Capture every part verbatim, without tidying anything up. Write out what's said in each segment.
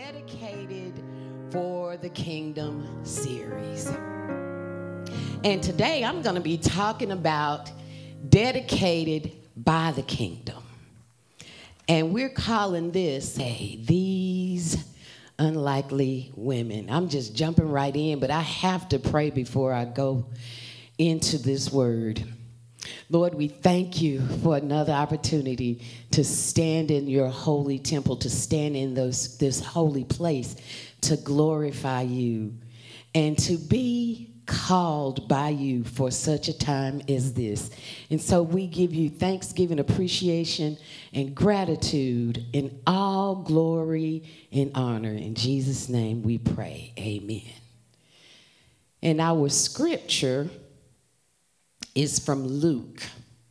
Dedicated for the Kingdom series. And today I'm going to be talking about dedicated by the kingdom. And we're calling this, hey, these unlikely women. I'm just jumping right in, but I have to pray before I go into this word. Lord, we thank you for another opportunity to stand in your holy temple, to stand in those, this holy place, to glorify you, and to be called by you for such a time as this. And so we give you thanksgiving, appreciation, and gratitude in all glory and honor. In Jesus' name we pray. Amen. And our scripture is from Luke.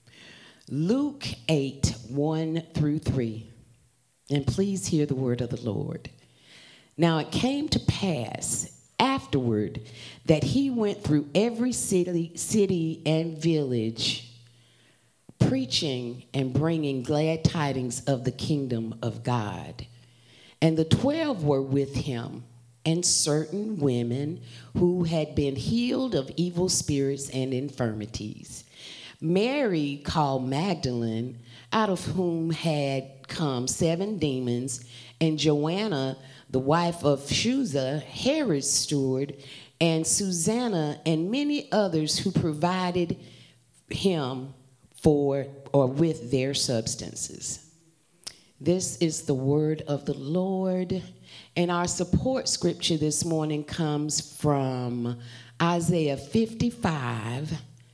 Luke eight, one through three. And please hear the word of the Lord. Now it came to pass afterward that he went through every city, city and village, preaching and bringing glad tidings of the kingdom of God. And the twelve were with him, and certain women who had been healed of evil spirits and infirmities. Mary called Magdalene, out of whom had come seven demons, and Joanna, the wife of Chuza, Herod's steward, and Susanna, and many others who provided him for or with their substances. This is the word of the Lord. And our support scripture this morning comes from Isaiah fifty-five,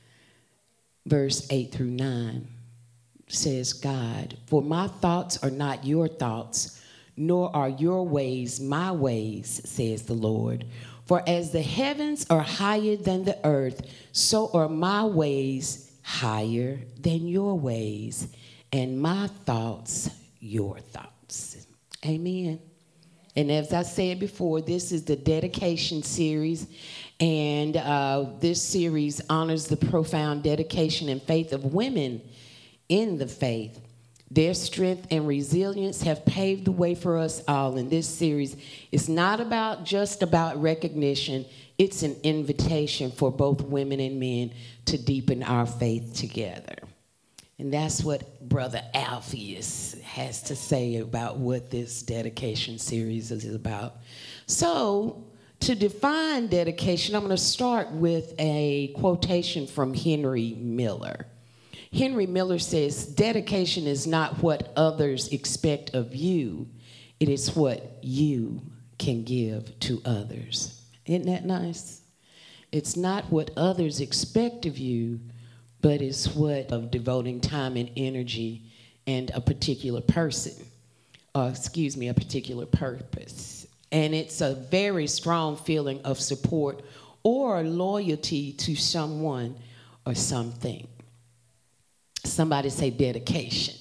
verse eight through nine. Says God, "For my thoughts are not your thoughts, nor are your ways my ways, says the Lord. For as the heavens are higher than the earth, so are my ways higher than your ways, and my thoughts your thoughts." Amen. And as I said before, this is the dedication series, and uh, this series honors the profound dedication and faith of women in the faith. Their strength and resilience have paved the way for us all in this series. It's not about just about recognition. It's an invitation for both women and men to deepen our faith together. And that's what Brother Alpheus has to say about what this dedication series is about. So, to define dedication, I'm going to start with a quotation from Henry Miller. Henry Miller says, "Dedication is not what others expect of you. It is what you can give to others." Isn't that nice? It's not what others expect of you, but it's what of devoting time and energy and a particular person, or excuse me, a particular purpose. And it's a very strong feeling of support or loyalty to someone or something. Somebody say dedication.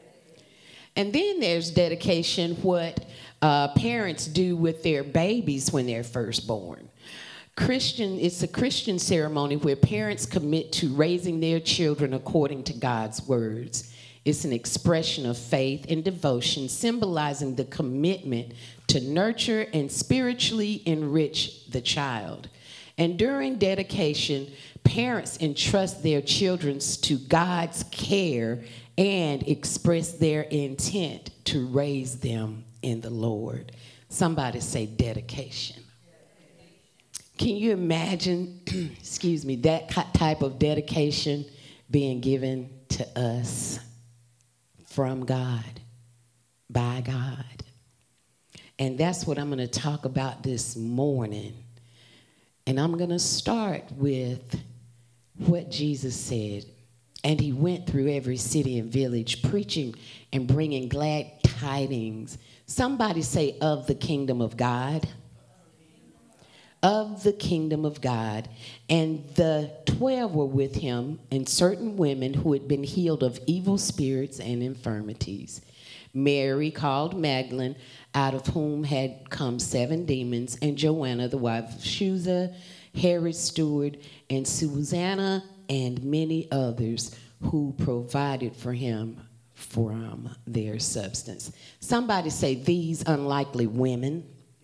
And then there's dedication, what uh, parents do with their babies when they're first born. Christian, it's a Christian ceremony where parents commit to raising their children according to God's words. It's an expression of faith and devotion, symbolizing the commitment to nurture and spiritually enrich the child. And during dedication, parents entrust their children to God's care and express their intent to raise them in the Lord. Somebody say dedication. Can you imagine, excuse me, that type of dedication being given to us from God, by God? And that's what I'm going to talk about this morning. And I'm going to start with what Jesus said. "And he went through every city and village, preaching and bringing glad tidings." Somebody say, "Of the kingdom of God." Of the kingdom of God. "And the twelve were with him, and certain women who had been healed of evil spirits and infirmities. Mary called Magdalene, out of whom had come seven demons, and Joanna, the wife of Chuza, Herod's steward, and Susanna, and many others who provided for him from their substance. Somebody say, these unlikely women.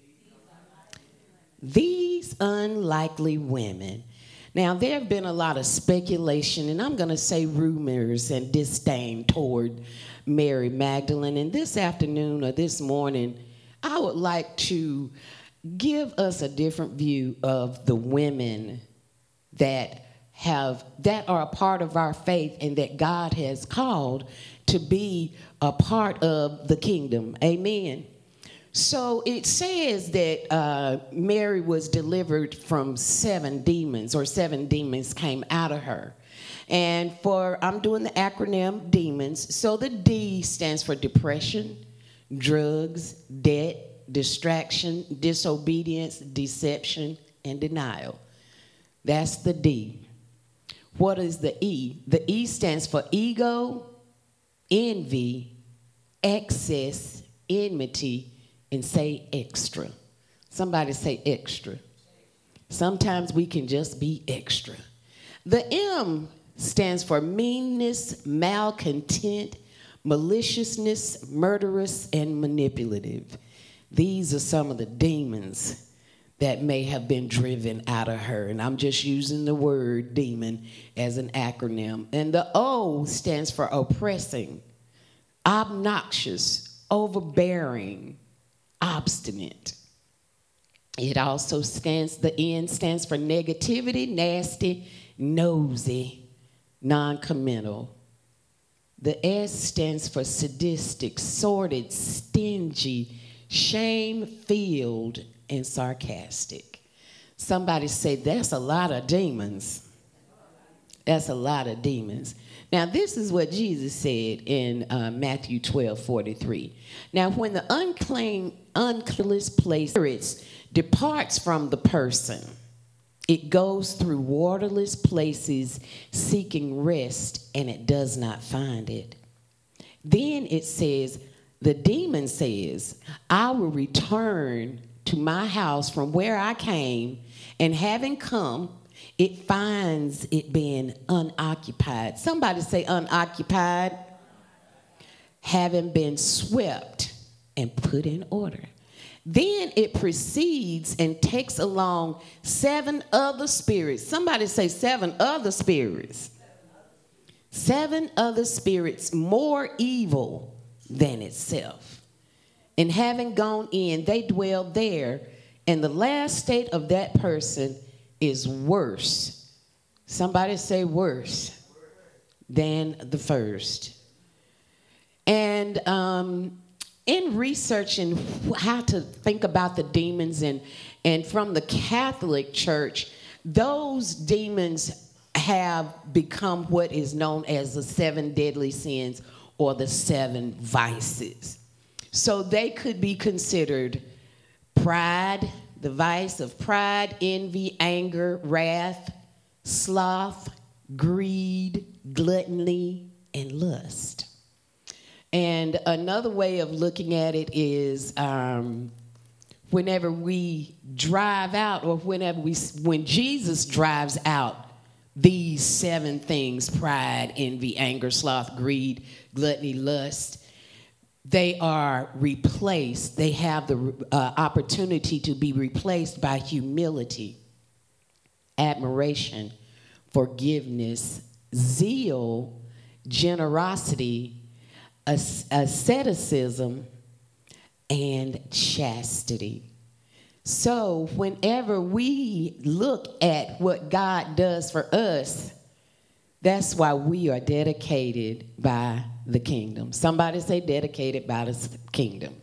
These unlikely women. Now, there have been a lot of speculation, and I'm going to say rumors and disdain toward Mary Magdalene. And this afternoon or this morning, I would like to give us a different view of the women that have that are a part of our faith and that God has called to be a part of the kingdom. Amen. So it says that uh, Mary was delivered from seven demons, or seven demons came out of her. And for, I'm doing the acronym demons. So the D stands for depression, drugs, debt, distraction, disobedience, deception, and denial. That's the D. What is the E? The E stands for ego, envy, excess, enmity, and say extra. Somebody say extra. Sometimes we can just be extra. The M stands for meanness, malcontent, maliciousness, murderous, and manipulative. These are some of the demons that may have been driven out of her. And I'm just using the word demon as an acronym. And the O stands for oppressing, obnoxious, overbearing, obstinate. It also stands, the N stands for negativity, nasty, nosy, non-committal. The S stands for sadistic, sordid, stingy, shame-filled, and sarcastic. Somebody say, that's a lot of demons. That's a lot of demons. Now, this is what Jesus said in uh, Matthew twelve forty-three. Now, when the unclean, unclean place spirits departs from the person, it goes through waterless places seeking rest, and it does not find it. Then it says, the demon says, I will return to my house from where I came, and having come, it finds it being unoccupied. Somebody say unoccupied. Having been swept and put in order. Then it proceeds and takes along seven other spirits. Somebody say seven other spirits. Seven other spirits more evil than itself. And having gone in, they dwell there. And the last state of that person is worse. Somebody say worse than the first. And um, in researching how to think about the demons and, and from the Catholic Church, those demons have become what is known as the seven deadly sins or the seven vices. So they could be considered pride, the vice of pride, envy, anger, wrath, sloth, greed, gluttony, and lust. And another way of looking at it is um, whenever we drive out, or whenever we, when Jesus drives out these seven things, pride, envy, anger, sloth, greed, gluttony, lust, they are replaced. They have the uh, opportunity to be replaced by humility, admiration, forgiveness, zeal, generosity, asceticism, and chastity. So whenever we look at what God does for us, that's why we are dedicated by the kingdom. Somebody say dedicated by the kingdom.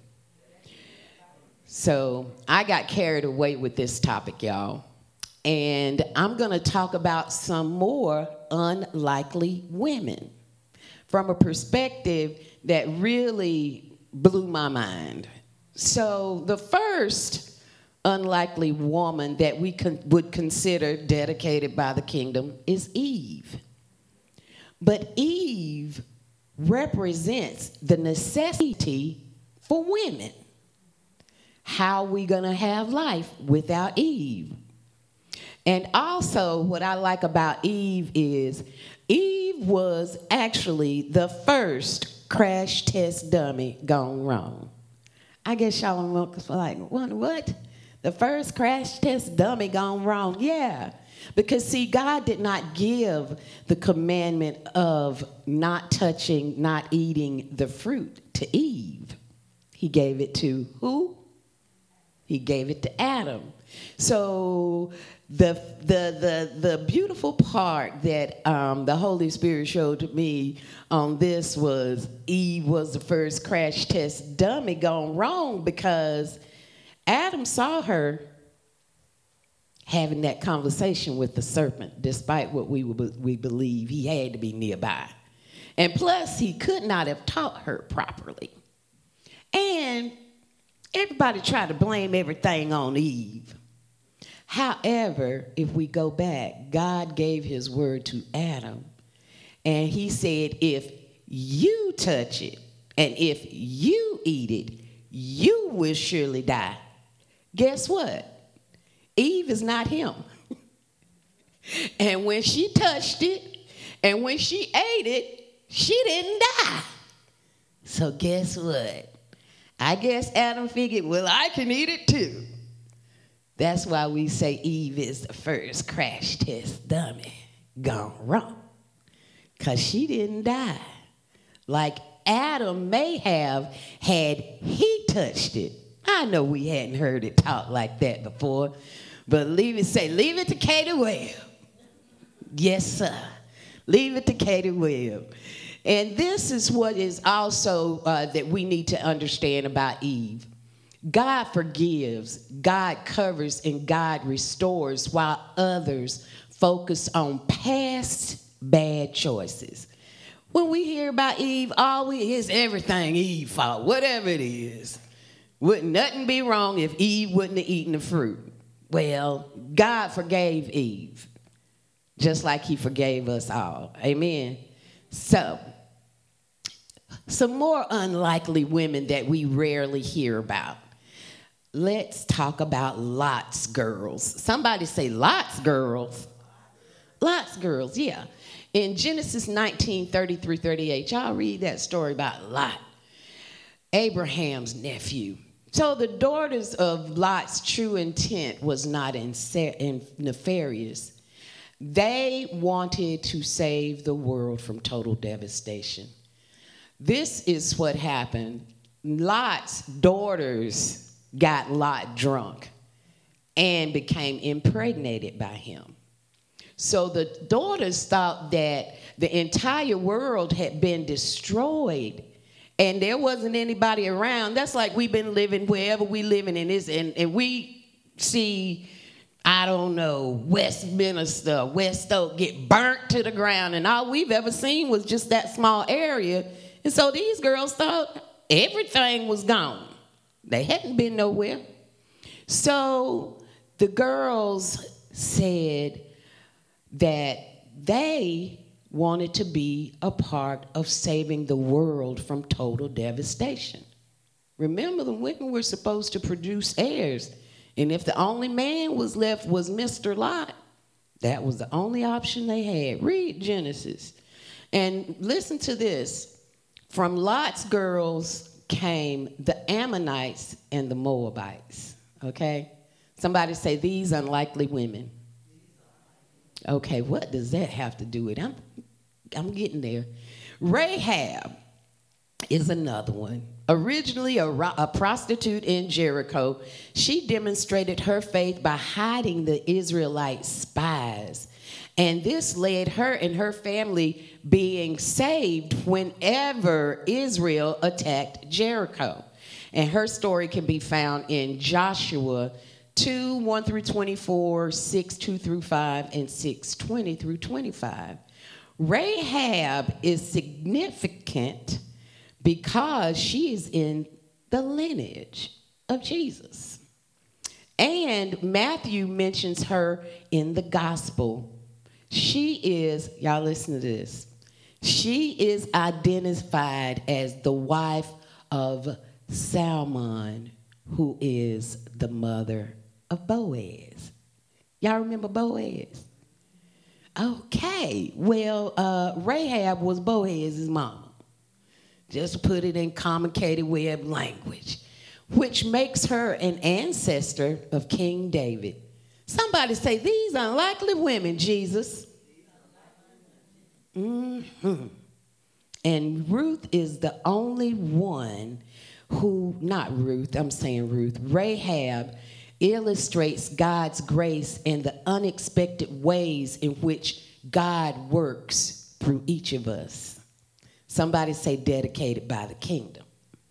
So I got carried away with this topic, y'all. And I'm going to talk about some more unlikely women from a perspective that really blew my mind. So the first unlikely woman that we con- would consider dedicated by the kingdom is Eve. But Eve represents the necessity for women. How are we going to have life without Eve? And also what I like about Eve is Eve was actually the first crash test dummy gone wrong? I guess y'all was like, what, what? The first crash test dummy gone wrong? Yeah. Because, see, God did not give the commandment of not touching, not eating the fruit to Eve. He gave it to who? He gave it to Adam. So the the the the beautiful part that um, the Holy Spirit showed to me on this was Eve was the first crash test dummy gone wrong, because Adam saw her having that conversation with the serpent, despite what we we believe he had to be nearby. And plus, he could not have taught her properly. And everybody tried to blame everything on Eve. However, if we go back, God gave his word to Adam. And he said, if you touch it, and if you eat it, you will surely die. Guess what? Eve is not him. And when she touched it, and when she ate it, she didn't die. So guess what? I guess Adam figured, well, I can eat it too. That's why we say Eve is the first crash test dummy gone wrong. Because she didn't die. Like Adam may have had he touched it. I know we hadn't heard it taught like that before. But leave it, say, leave it to Katie Webb. Yes, sir. Leave it to Katie Webb. And this is what is also uh, that we need to understand about Eve. God forgives, God covers, and God restores, while others focus on past bad choices. When we hear about Eve, all we hear is everything Eve fault, whatever it is. Wouldn't nothing be wrong if Eve wouldn't have eaten the fruit. Well, God forgave Eve, just like he forgave us all. Amen. So, some more unlikely women that we rarely hear about. Let's talk about Lot's girls. Somebody say Lot's girls. Lot's girls, yeah. In Genesis nineteen, thirty through thirty-eight, y'all read that story about Lot, Abraham's nephew. So the daughters of Lot's true intent was not nefarious. They wanted to save the world from total devastation. This is what happened. Lot's daughters got Lot drunk and became impregnated by him. So the daughters thought that the entire world had been destroyed and there wasn't anybody around. That's like we've been living wherever we living in this, and, and we see, I don't know, Westminster, West Oak get burnt to the ground, and all we've ever seen was just that small area. And so these girls thought everything was gone. They hadn't been nowhere. So the girls said that they wanted to be a part of saving the world from total devastation. Remember, the women were supposed to produce heirs. And if the only man was left was Mister Lot, that was the only option they had. Read Genesis. And listen to this. From Lot's girls came the Ammonites and the Moabites. Okay? Somebody say, these unlikely women. Okay, what does that have to do with it? I'm, I'm getting there. Rahab is another one. Originally a, a prostitute in Jericho, she demonstrated her faith by hiding the Israelite spies. And this led her and her family being saved whenever Israel attacked Jericho. And her story can be found in Joshua two, one through twenty-four, six, two through five, and six, twenty through twenty-five. Rahab is significant because she is in the lineage of Jesus. And Matthew mentions her in the gospel. She is, y'all listen to this, she is identified as the wife of Salmon, who is the mother of Boaz. Y'all remember Boaz? Okay, well, uh, Rahab was Boaz's mama. Just put it in complicated web language, which makes her an ancestor of King David. Somebody say, these unlikely women, Jesus. Mm-hmm. And Ruth is the only one who, not Ruth, I'm saying Ruth, Rahab illustrates God's grace and the unexpected ways in which God works through each of us. Somebody say dedicated by the kingdom.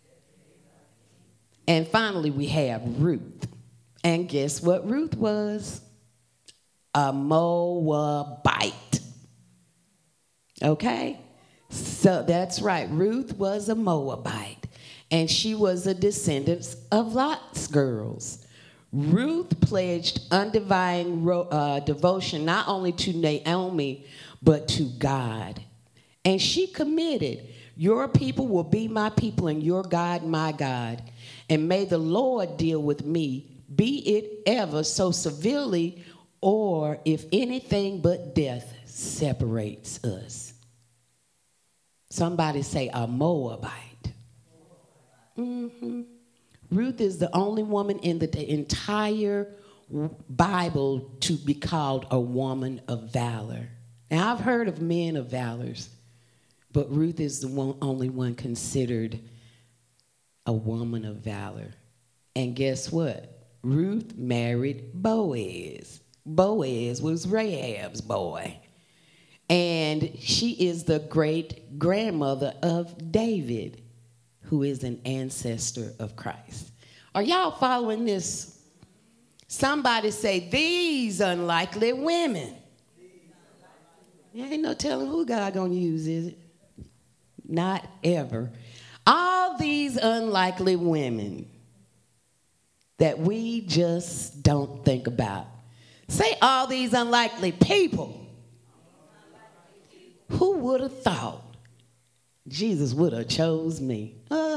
And finally, we have Ruth. And guess what Ruth was? A Moabite. Okay? So that's right. Ruth was a Moabite. And she was a descendant of Lot's girls. Ruth pledged undivided uh, devotion not only to Naomi, but to God. And she committed, your people will be my people and your God my God. And may the Lord deal with me, be it ever so severely, or if anything but death separates us. Somebody say a Moabite. Mm-hmm. Ruth is the only woman in the entire Bible to be called a woman of valor. Now, I've heard of men of valors, but Ruth is the one, only one considered a woman of valor. And guess what? Ruth married Boaz. Boaz was Rahab's boy. And she is the great grandmother of David, who is an ancestor of Christ. Are y'all following this? Somebody say, these unlikely women. There ain't no telling who God gonna use, is it? Not ever. All these unlikely women that we just don't think about. Say all these unlikely people. Who would have thought Jesus would have chose me? Uh,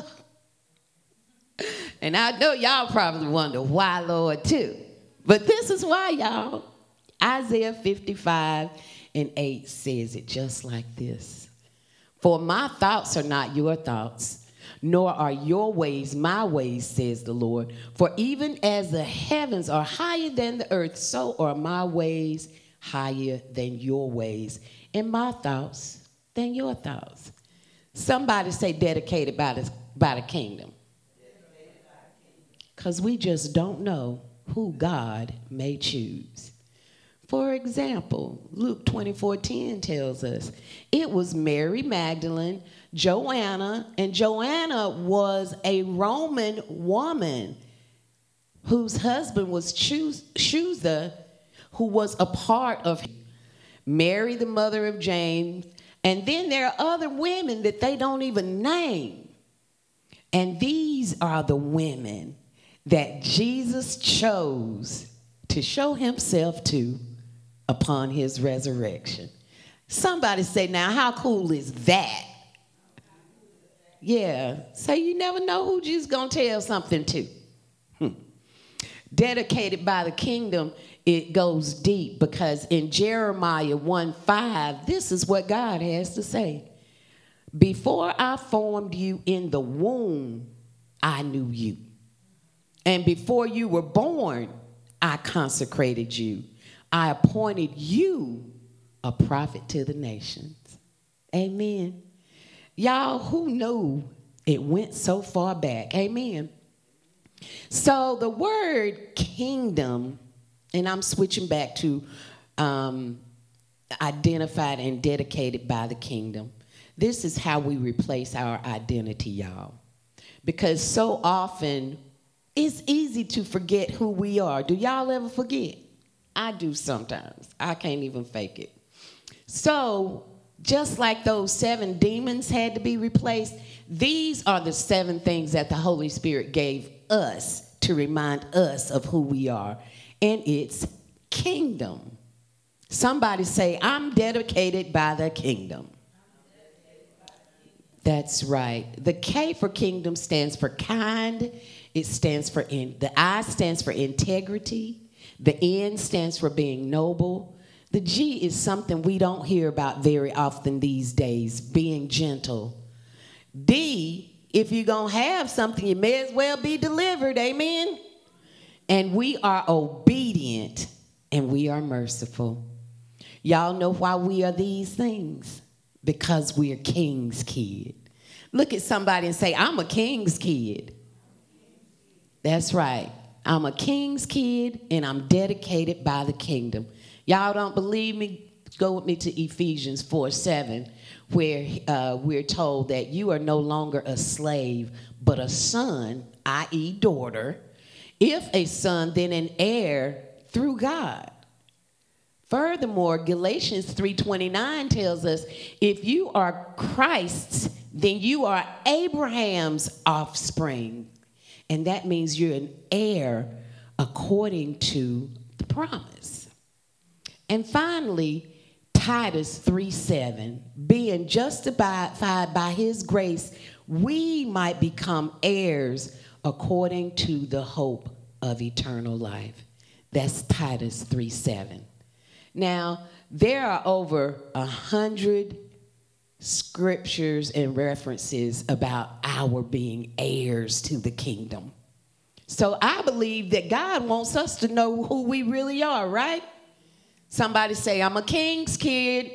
and I know y'all probably wonder why, Lord, too. But this is why, y'all. Isaiah fifty-five and eight says it just like this. For my thoughts are not your thoughts, nor are your ways my ways, says the Lord. For even as the heavens are higher than the earth, so are my ways higher than your ways, and my thoughts than your thoughts. Somebody say dedicated by the, by the kingdom. Because we just don't know who God may choose. For example, Luke twenty-four ten tells us it was Mary Magdalene, Joanna, and Joanna was a Roman woman whose husband was Chuza, who was a part of Mary, the mother of James. And then there are other women that they don't even name. And these are the women that Jesus chose to show himself to upon his resurrection. Somebody say, now, how cool is that? Yeah. Say, you never know who Jesus going to tell something to. Hmm. Dedicated by the kingdom, it goes deep, because in Jeremiah one five, this is what God has to say. Before I formed you in the womb, I knew you. And before you were born, I consecrated you. I appointed you a prophet to the nations. Amen. Y'all, who knew it went so far back? Amen. So the word kingdom, and I'm switching back to um, identified and dedicated by the kingdom. This is how we replace our identity, y'all. Because so often it's easy to forget who we are. Do y'all ever forget? I do sometimes. I can't even fake it. So just like those seven demons had to be replaced, these are the seven things that the Holy Spirit gave us to remind us of who we are. And it's kingdom. Somebody say, I'm dedicated by the kingdom. That's right. The K for kingdom stands for kind. It stands for, in, the I stands for integrity. The N stands for being noble. The G is something we don't hear about very often these days, being gentle. D, if you're going to have something, you may as well be delivered. Amen. And we are obedient and we are merciful. Y'all know why we are these things? Because we're king's kid. Look at somebody and say, I'm a king's kid. That's right. I'm a king's kid and I'm dedicated by the kingdom. Y'all don't believe me? Go with me to Ephesians four seven, where uh, we're told that you are no longer a slave, but a son, that is daughter. If a son, then an heir through God. Furthermore, Galatians three twenty-nine tells us, if you are Christ's, then you are Abraham's offspring. And that means you're an heir according to the promise. And finally, Titus three seven, being justified by his grace, we might become heirs according to the hope of eternal life. That's Titus three seven. Now, there are over a hundred scriptures and references about our being heirs to the kingdom. So I believe that God wants us to know who we really are, right? Somebody say, I'm a king's kid.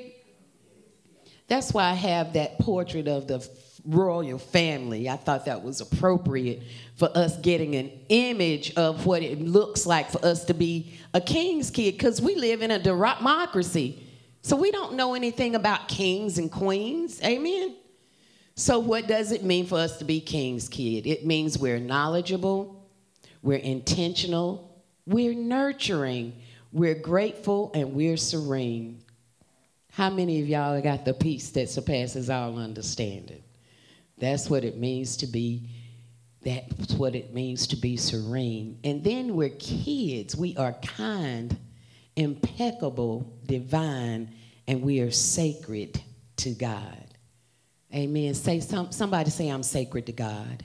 That's why I have that portrait of the royal family. I thought that was appropriate for us getting an image of what it looks like for us to be a king's kid, because we live in a democracy. So we don't know anything about kings and queens. Amen. So what does it mean for us to be king's kid? It means we're knowledgeable, we're intentional, we're nurturing, we're grateful, and we're serene. How many of y'all got the peace that surpasses all understanding? That's what it means to be, that's what it means to be serene. And then we're kids. We are kind, impeccable, divine, and we are sacred to God. Amen. Say some, somebody say, I'm sacred to God.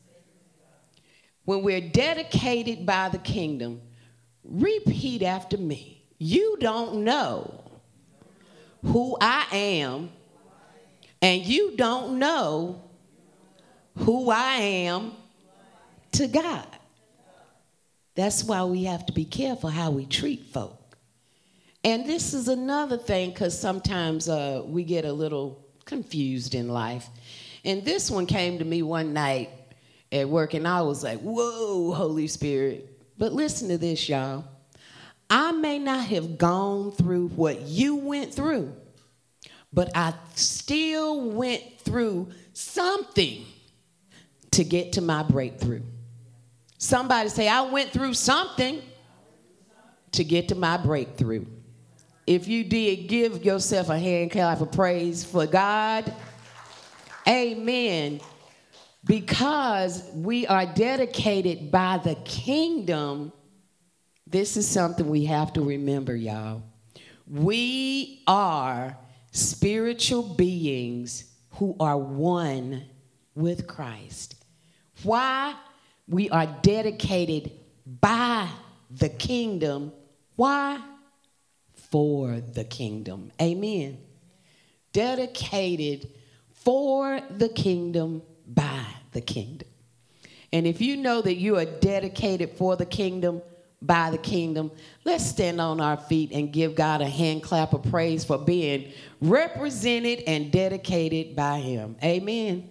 When we're dedicated by the kingdom, repeat after me. You don't know who I am, and you don't know who I am to God. That's why we have to be careful how we treat folk. And this is another thing, because sometimes uh, we get a little confused in life. And this one came to me one night at work, and I was like, whoa, Holy Spirit. But listen to this, y'all. I may not have gone through what you went through, but I still went through something to get to my breakthrough. Somebody say, I went through something to get to my breakthrough. If you did, give yourself a hand clap of praise for God. Amen. Because we are dedicated by the kingdom, this is something we have to remember, y'all. We are spiritual beings who are one with Christ. Why? We are dedicated by the kingdom. Why? For the kingdom. Amen. Dedicated for the kingdom, by the kingdom. And if you know that you are dedicated for the kingdom, by the kingdom, let's stand on our feet and give God a hand clap of praise for being represented and dedicated by him. Amen.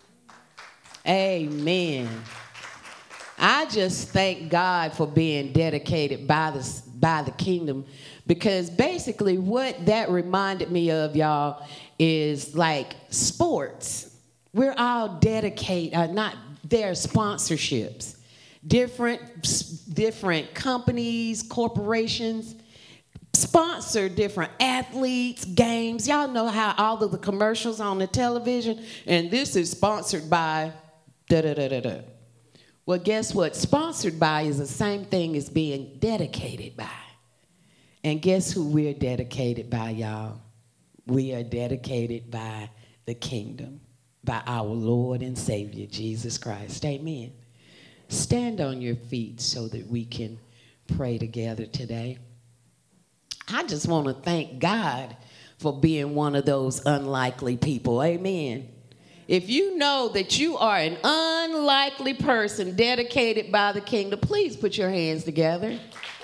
Amen. I just thank God for being dedicated by the, by the kingdom, because basically what that reminded me of, y'all, is like sports. We're all dedicated, uh, not their sponsorships. Different, different companies, corporations sponsor different athletes, games. Y'all know how all of the commercials on the television, and this is sponsored by da-da-da-da-da. Well, guess what? Sponsored by is the same thing as being dedicated by. And guess who we're dedicated by, y'all? We are dedicated by the kingdom, by our Lord and Savior, Jesus Christ. Amen. Stand on your feet so that we can pray together today. I just want to thank God for being one of those unlikely people. Amen. If you know that you are an unlikely person dedicated by the kingdom, please put your hands together.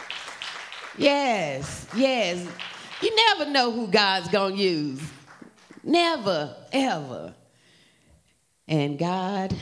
Yes, yes. You never know who God's going to use. Never, ever. And God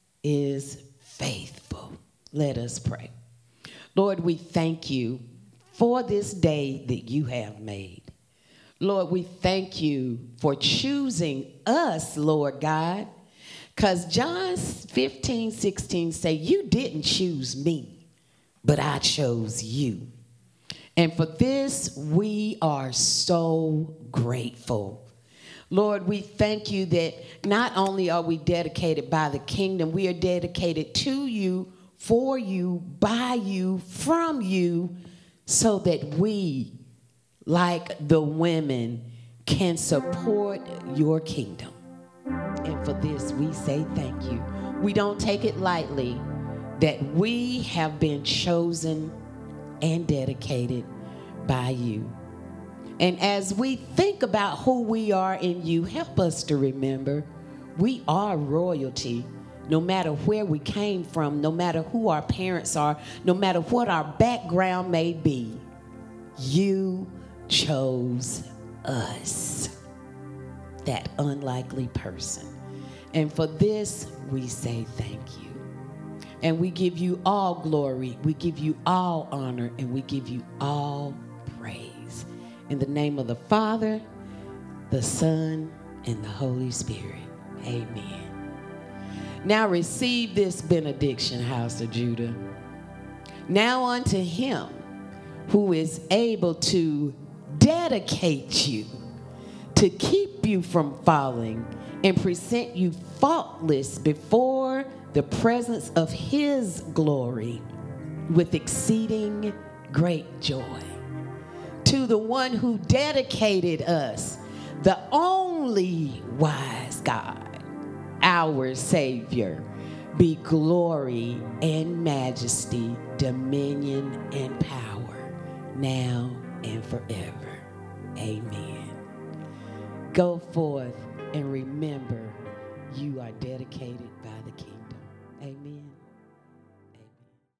is faithful. Let us pray. Lord, we thank you for this day that you have made. Lord, we thank you for choosing us, Lord God, because John fifteen, sixteen say, you didn't choose me, but I chose you. And for this, we are so grateful. Lord, we thank you that not only are we dedicated by the kingdom, we are dedicated to you, for you, by you, from you, so that we, like the women, can support your kingdom. And for this, we say thank you. We don't take it lightly that we have been chosen and dedicated by you. And as we think about who we are in you, help us to remember we are royalty. No matter where we came from, no matter who our parents are, no matter what our background may be, you chose us, that unlikely person. And for this, we say thank you. And we give you all glory, we give you all honor, and we give you all praise. In the name of the Father, the Son, and the Holy Spirit. Amen. Now receive this benediction, House of Judah. Now unto him who is able to dedicate you, to keep you from falling, and present you faultless before the presence of his glory with exceeding great joy. To the one who dedicated us, the only wise God, our Savior, be glory and majesty, dominion and power, now and forever. Amen. Go forth and remember you are dedicated by the kingdom. Amen.